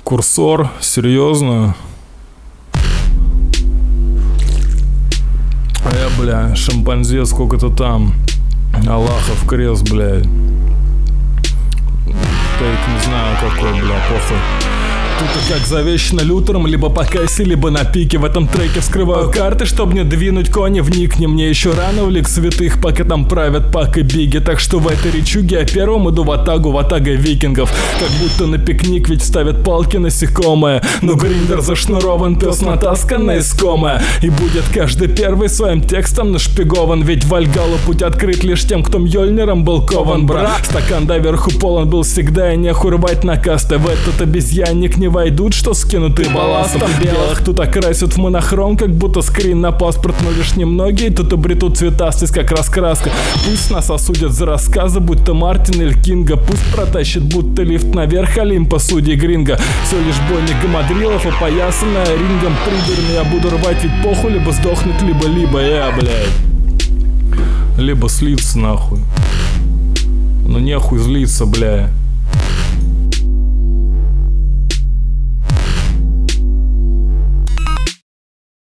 Курсор, серьезно? Бля, шимпанзе сколько-то там. Аллахов крест, блядь. Тейк не знаю какой, бля, похуй. Тут как завещано лютером, либо по кассе, либо на пике. В этом треке вскрываю карты, чтобы не двинуть кони. Вникни, мне еще рано в лик святых, пока там правят Пак и Биги. Так что в этой речуге я первым иду в атага викингов. Как будто на пикник, ведь ставят палки насекомые. Но гриндер зашнурован, пес натасканная искомая. И будет каждый первый своим текстом нашпигован. Ведь в Вальгалу путь открыт лишь тем, кто Мьёльниром был кован, брат. Стакан доверху полон был всегда, и нехуй рвать на касты. В этот обезьянник не войдут, что скинуты балластом. Белых тут окрасят в монохром, как будто скрин на паспорт. Но лишь немногие тут обретут цветастость, как раскраска. Пусть нас осудят за рассказы, будь то Мартин или Кинга. Пусть протащит, будто лифт наверх Олимпа судей Гринга. Все лишь бойня гамадрилов, опоясанная рингом придурно. Я буду рвать, ведь похуй, либо сдохнуть, либо блядь. Либо слиться нахуй. Ну нехуй злиться, бля.